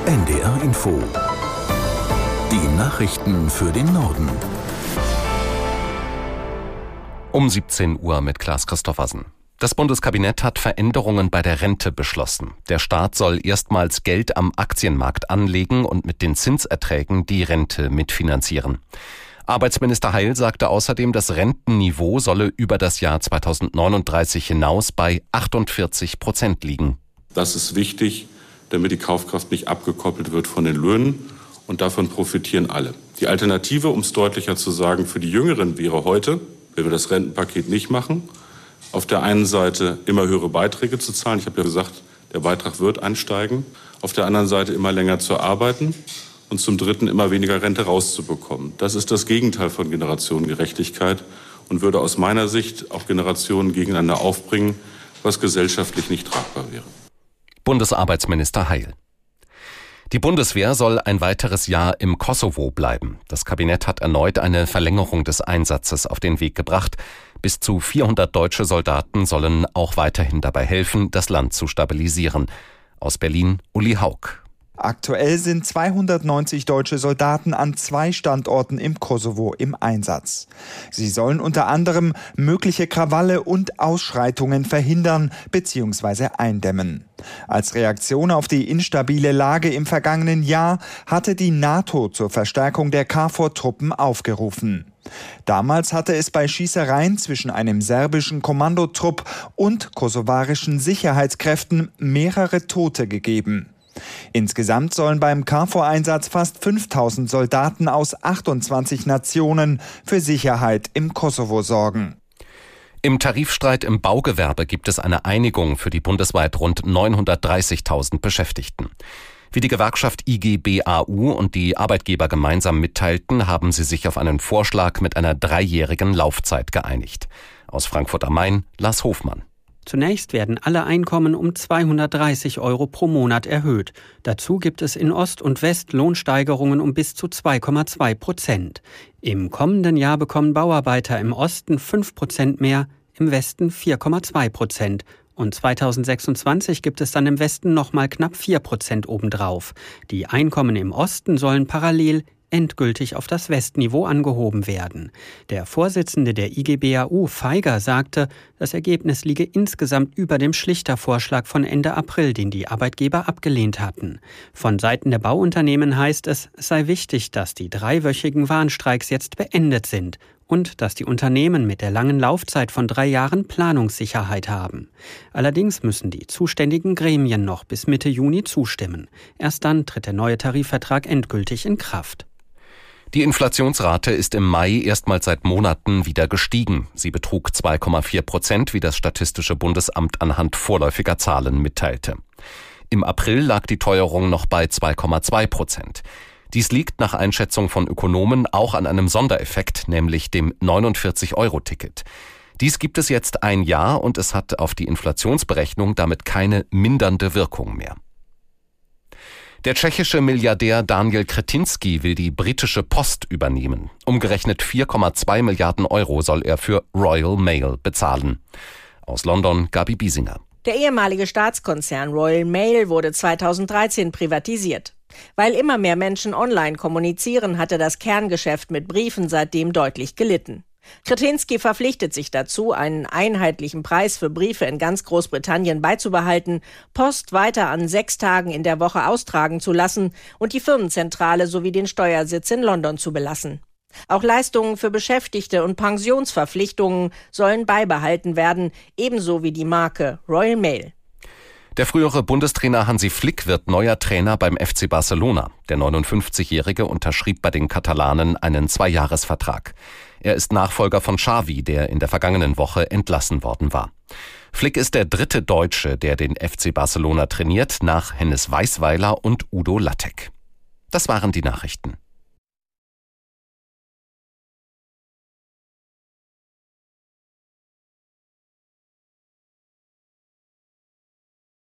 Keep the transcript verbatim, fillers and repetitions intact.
N D R Info. Die Nachrichten für den Norden. Um siebzehn Uhr mit Klaas Christoffersen. Das Bundeskabinett hat Veränderungen bei der Rente beschlossen. Der Staat soll erstmals Geld am Aktienmarkt anlegen und mit den Zinserträgen die Rente mitfinanzieren. Arbeitsminister Heil sagte außerdem, das Rentenniveau solle über das Jahr zweitausendneununddreißig hinaus bei achtundvierzig Prozent liegen. Das ist wichtig, damit die Kaufkraft nicht abgekoppelt wird von den Löhnen, und davon profitieren alle. Die Alternative, um es deutlicher zu sagen, für die Jüngeren wäre heute, wenn wir das Rentenpaket nicht machen, auf der einen Seite immer höhere Beiträge zu zahlen. Ich habe ja gesagt, der Beitrag wird ansteigen. Auf der anderen Seite immer länger zu arbeiten und zum Dritten immer weniger Rente rauszubekommen. Das ist das Gegenteil von Generationengerechtigkeit und würde aus meiner Sicht auch Generationen gegeneinander aufbringen, was gesellschaftlich nicht tragbar wäre. Bundesarbeitsminister Heil. Die Bundeswehr soll ein weiteres Jahr im Kosovo bleiben. Das Kabinett hat erneut eine Verlängerung des Einsatzes auf den Weg gebracht. Bis zu vierhundert deutsche Soldaten sollen auch weiterhin dabei helfen, das Land zu stabilisieren. Aus Berlin, Uli Haug. Aktuell sind zweihundertneunzig deutsche Soldaten an zwei Standorten im Kosovo im Einsatz. Sie sollen unter anderem mögliche Krawalle und Ausschreitungen verhindern bzw. eindämmen. Als Reaktion auf die instabile Lage im vergangenen Jahr hatte die NATO zur Verstärkung der KFOR-Truppen aufgerufen. Damals hatte es bei Schießereien zwischen einem serbischen Kommandotrupp und kosovarischen Sicherheitskräften mehrere Tote gegeben. Insgesamt sollen beim KFOR-Einsatz fast fünftausend Soldaten aus achtundzwanzig Nationen für Sicherheit im Kosovo sorgen. Im Tarifstreit im Baugewerbe gibt es eine Einigung für die bundesweit rund neunhundertdreißigtausend Beschäftigten. Wie die Gewerkschaft I G B A U und die Arbeitgeber gemeinsam mitteilten, haben sie sich auf einen Vorschlag mit einer dreijährigen Laufzeit geeinigt. Aus Frankfurt am Main, Lars Hofmann. Zunächst werden alle Einkommen um zweihundertdreißig Euro pro Monat erhöht. Dazu gibt es in Ost und West Lohnsteigerungen um bis zu zwei Komma zwei Prozent. Im kommenden Jahr bekommen Bauarbeiter im Osten fünf Prozent mehr, im Westen vier Komma zwei Prozent. Und zweitausendsechsundzwanzig gibt es dann im Westen nochmal knapp vier Prozent obendrauf. Die Einkommen im Osten sollen parallel endgültig auf das Westniveau angehoben werden. Der Vorsitzende der I G B A U, Feiger, sagte, das Ergebnis liege insgesamt über dem Schlichtervorschlag von Ende April, den die Arbeitgeber abgelehnt hatten. Von Seiten der Bauunternehmen heißt es, es sei wichtig, dass die dreiwöchigen Warnstreiks jetzt beendet sind und dass die Unternehmen mit der langen Laufzeit von drei Jahren Planungssicherheit haben. Allerdings müssen die zuständigen Gremien noch bis Mitte Juni zustimmen. Erst dann tritt der neue Tarifvertrag endgültig in Kraft. Die Inflationsrate ist im Mai erstmals seit Monaten wieder gestiegen. Sie betrug zwei Komma vier Prozent, wie das Statistische Bundesamt anhand vorläufiger Zahlen mitteilte. Im April lag die Teuerung noch bei zwei Komma zwei Prozent. Dies liegt nach Einschätzung von Ökonomen auch an einem Sondereffekt, nämlich dem neunundvierzig Euro Ticket. Dies gibt es jetzt ein Jahr und es hat auf die Inflationsberechnung damit keine mindernde Wirkung mehr. Der tschechische Milliardär Daniel Křetínský will die britische Post übernehmen. Umgerechnet vier Komma zwei Milliarden Euro soll er für Royal Mail bezahlen. Aus London, Gabi Biesinger. Der ehemalige Staatskonzern Royal Mail wurde zweitausenddreizehn privatisiert. Weil immer mehr Menschen online kommunizieren, hatte das Kerngeschäft mit Briefen seitdem deutlich gelitten. Křetínský verpflichtet sich dazu, einen einheitlichen Preis für Briefe in ganz Großbritannien beizubehalten, Post weiter an sechs Tagen in der Woche austragen zu lassen und die Firmenzentrale sowie den Steuersitz in London zu belassen. Auch Leistungen für Beschäftigte und Pensionsverpflichtungen sollen beibehalten werden, ebenso wie die Marke Royal Mail. Der frühere Bundestrainer Hansi Flick wird neuer Trainer beim F C Barcelona. Der neunundfünfzigjährige unterschrieb bei den Katalanen einen Zweijahresvertrag. Er ist Nachfolger von Xavi, der in der vergangenen Woche entlassen worden war. Flick ist der dritte Deutsche, der den F C Barcelona trainiert, nach Hennes Weisweiler und Udo Lattek. Das waren die Nachrichten.